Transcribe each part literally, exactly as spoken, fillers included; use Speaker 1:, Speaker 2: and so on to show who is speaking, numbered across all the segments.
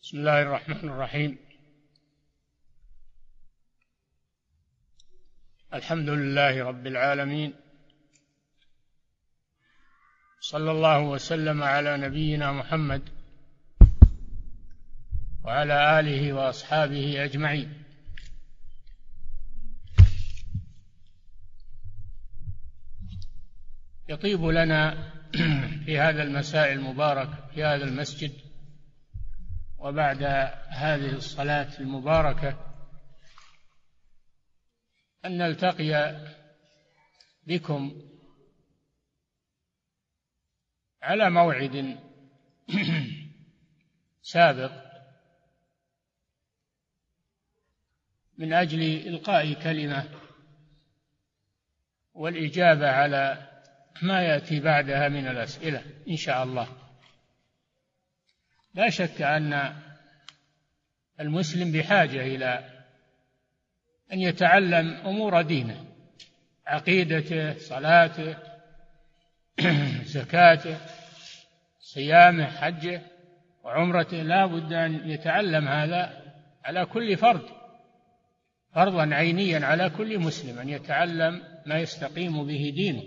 Speaker 1: بسم الله الرحمن الرحيم. الحمد لله رب العالمين، صلى الله وسلم على نبينا محمد وعلى آله وأصحابه أجمعين. يطيب لنا في هذا المساء المبارك في هذا المسجد وبعد هذه الصلاة المباركة أن نلتقي بكم على موعد سابق من أجل إلقاء كلمة والإجابة على ما يأتي بعدها من الأسئلة إن شاء الله. لا شك أن المسلم بحاجة إلى أن يتعلم أمور دينه، عقيدته، صلاته، زكاته، صيامه، حجه وعمرته. لا بد أن يتعلم هذا على كل فرد، فرضا عينيا على كل مسلم أن يتعلم ما يستقيم به دينه.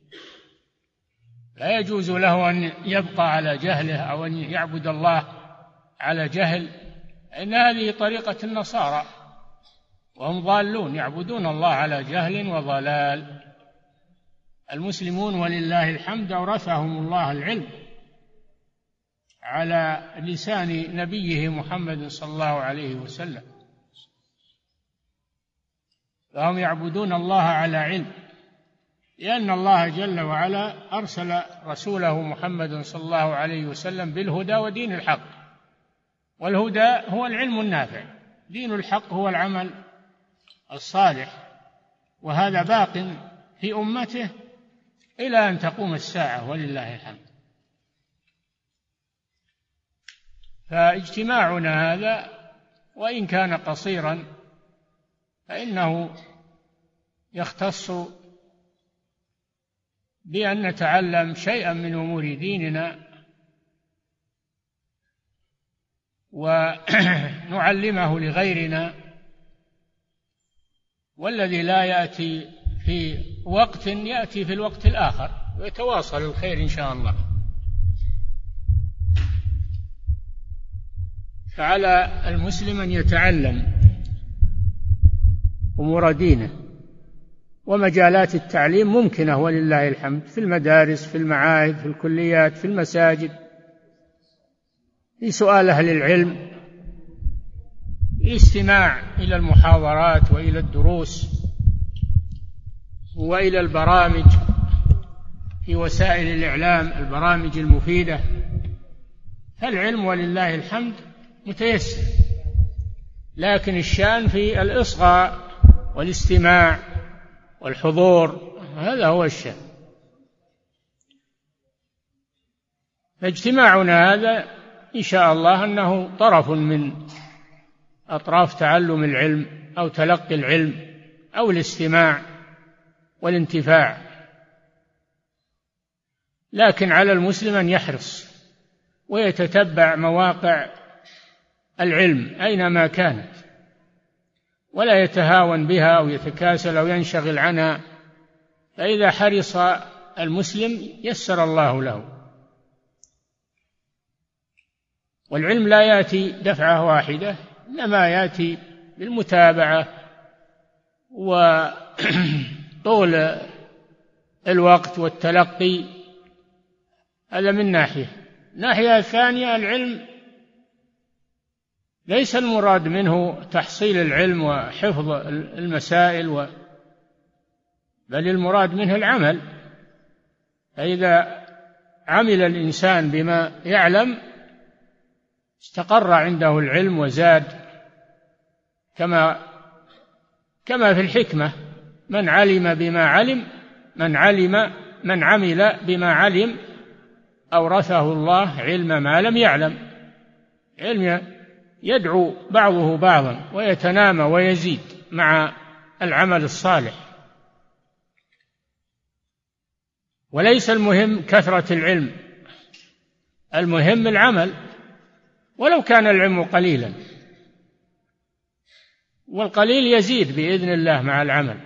Speaker 1: لا يجوز له أن يبقى على جهله أو أن يعبد الله على جهل، إن هذه طريقة النصارى وهم ضالون، يعبدون الله على جهل وضلال. المسلمون ولله الحمد أورثهم الله العلم على لسان نبيه محمد صلى الله عليه وسلم، فهم يعبدون الله على علم، لأن الله جل وعلا أرسل رسوله محمد صلى الله عليه وسلم بالهدى ودين الحق، والهدى هو العلم النافع، دين الحق هو العمل الصالح، وهذا باق في أمته إلى أن تقوم الساعة ولله الحمد. فاجتماعنا هذا وإن كان قصيرا فإنه يختص بأن نتعلم شيئا من أمور ديننا ونعلمه لغيرنا، والذي لا يأتي في وقت يأتي في الوقت الآخر، ويتواصل الخير إن شاء الله. فعلى المسلم أن يتعلم أمور دينه، ومجالات التعليم ممكنة ولله الحمد، في المدارس، في المعاهد، في الكليات، في المساجد، في سؤال أهل العلم، الاستماع إلى المحاضرات وإلى الدروس وإلى البرامج في وسائل الإعلام، البرامج المفيدة. فالعلم ولله الحمد متيسر، لكن الشأن في الإصغاء والاستماع والحضور، هذا هو الشأن. فاجتماعنا هذا إن شاء الله أنه طرف من أطراف تعلم العلم أو تلقي العلم أو الاستماع والانتفاع، لكن على المسلم أن يحرص ويتتبع مواقع العلم أينما كانت، ولا يتهاون بها أو يتكاسل أو ينشغل عنها، فإذا حرص المسلم يسر الله له. والعلم لا يأتي دفعة واحدة، إنما يأتي بالمتابعة وطول الوقت والتلقي. هذا من ناحية. الناحية الثانية، العلم ليس المراد منه تحصيل العلم وحفظ المسائل و... بل المراد منه العمل. فإذا عمل الإنسان بما يعلم استقر عنده العلم وزاد، كما كما في الحكمة: من علم بما علم من علم من عمل بما علم أورثه الله علم ما لم يعلم. علم يدعو بعضه بعضا ويتنامى ويزيد مع العمل الصالح. وليس المهم كثرة العلم، المهم العمل. ولو كان العلم قليلا، والقليل يزيد بإذن الله مع العمل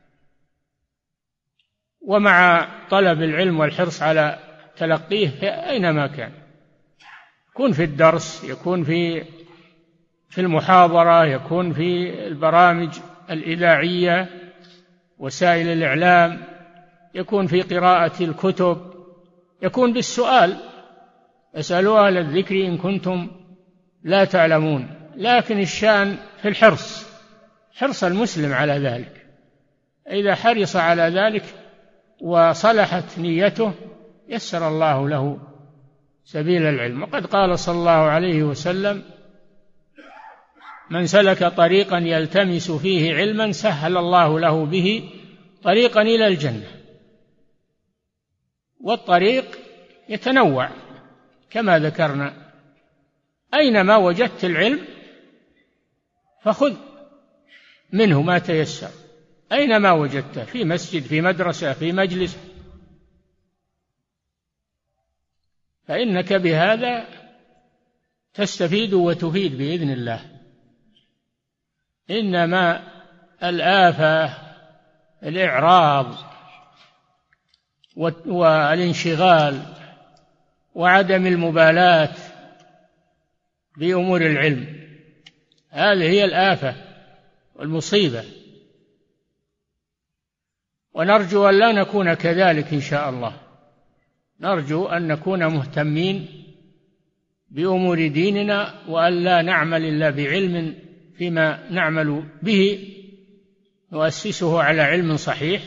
Speaker 1: ومع طلب العلم والحرص على تلقيه أينما كان، يكون في الدرس، يكون في في المحاضرة، يكون في البرامج الإذاعية وسائل الإعلام، يكون في قراءة الكتب، يكون بالسؤال، اسألوا أهل الذكر إن كنتم لا تعلمون. لكن الشأن في الحرص، حرص المسلم على ذلك، إذا حرص على ذلك وصلحت نيته يسر الله له سبيل العلم. وقد قال صلى الله عليه وسلم: من سلك طريقا يلتمس فيه علما سهل الله له به طريقا إلى الجنة. والطريق يتنوع كما ذكرنا، أينما وجدت العلم فخذ منه ما تيسر، أينما وجدته، في مسجد، في مدرسة، في مجلس، فإنك بهذا تستفيد وتفيد بإذن الله. إنما الآفة الإعراض والانشغال وعدم المبالاة بأمور العلم، هذه هي الآفة والمصيبة، ونرجو أن لا نكون كذلك إن شاء الله. نرجو أن نكون مهتمين بأمور ديننا، وأن لا نعمل إلا بعلم فيما نعمل به نؤسسه على علم صحيح،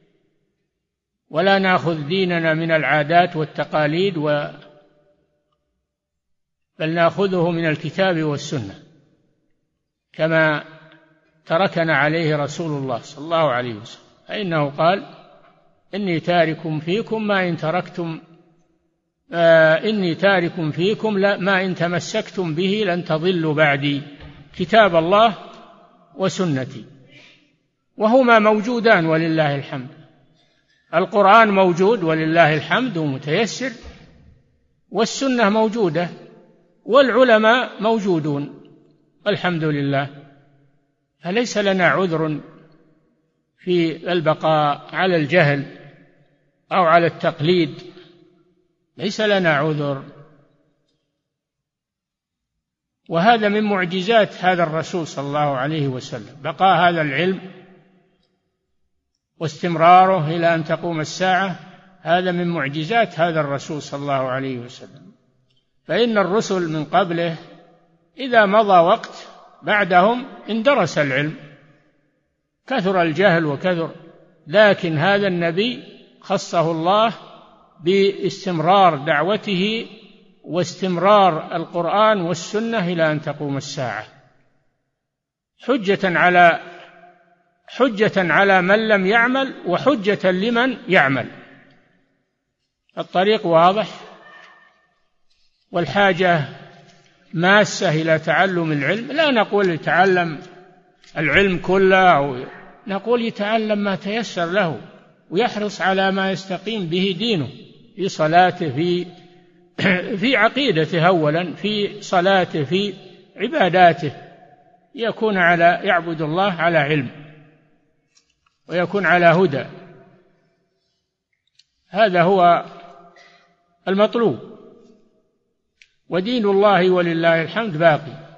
Speaker 1: ولا نأخذ ديننا من العادات والتقاليد و بل نأخذه من الكتاب والسنة كما تركنا عليه رسول الله صلى الله عليه وسلم، فإنه قال: إني تارك فيكم ما إن تركتم آه إني تارك فيكم ما إن تمسكتم به لن تضلوا بعدي، كتاب الله وسنتي. وهما موجودان ولله الحمد، القرآن موجود ولله الحمد ومتيسر، والسنة موجودة، والعلماء موجودون الحمد لله، فليس لنا عذر في البقاء على الجهل أو على التقليد، ليس لنا عذر. وهذا من معجزات هذا الرسول صلى الله عليه وسلم، بقاء هذا العلم واستمراره إلى أن تقوم الساعة، هذا من معجزات هذا الرسول صلى الله عليه وسلم. فإن الرسل من قبله إذا مضى وقت بعدهم اندرس العلم، كثر الجهل وكثر، لكن هذا النبي خصه الله باستمرار دعوته واستمرار القرآن والسنة إلى أن تقوم الساعة، حجة على حجة على من لم يعمل وحجة لمن يعمل. الطريق واضح، والحاجة ماسة إلى تعلم العلم. لا نقول يتعلم العلم كله، أو نقول يتعلم ما تيسر له، ويحرص على ما يستقيم به دينه، في صلاته، في في عقيدته أولا، في صلاته، في عباداته، يكون على يعبد الله على علم ويكون على هدى. هذا هو المطلوب، ودين الله ولله الحمد باقي.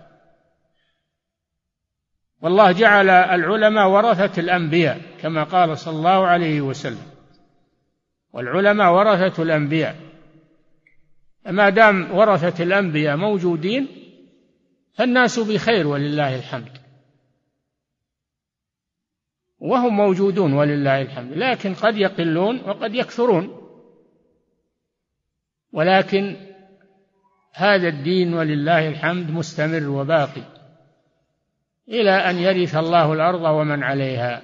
Speaker 1: والله جعل العلماء ورثة الأنبياء كما قال صلى الله عليه وسلم، والعلماء ورثة الأنبياء، ما دام ورثة الأنبياء موجودين فالناس بخير ولله الحمد، وهم موجودون ولله الحمد، لكن قد يقلون وقد يكثرون، ولكن هذا الدين ولله الحمد مستمر وباقي إلى أن يرث الله الأرض ومن عليها.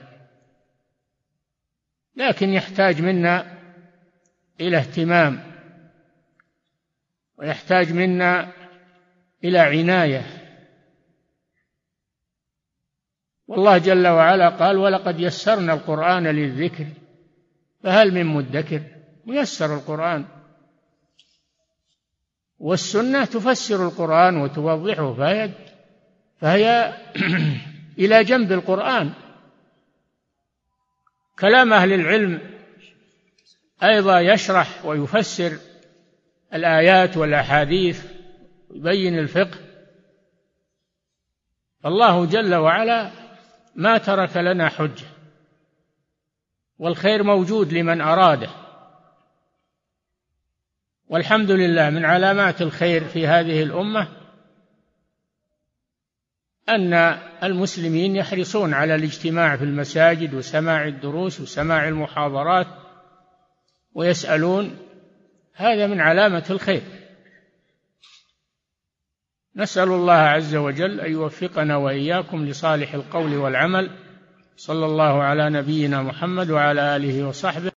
Speaker 1: لكن يحتاج منا إلى اهتمام، ويحتاج منا إلى عناية. والله جل وعلا قال: ولقد يسرنا القرآن للذكر فهل من مدكر. ميسر القرآن، والسنة تفسر القرآن وتوضحه، فهي, فهي إلى جنب القرآن. كلام أهل العلم أيضا يشرح ويفسر الآيات والأحاديث ويبين الفقه. الله جل وعلا ما ترك لنا حجة، والخير موجود لمن أراده. والحمد لله من علامات الخير في هذه الأمة أن المسلمين يحرصون على الاجتماع في المساجد وسماع الدروس وسماع المحاضرات ويسألون، هذا من علامة الخير. نسأل الله عز وجل أن يوفقنا وإياكم لصالح القول والعمل. صلى الله على نبينا محمد وعلى آله وصحبه.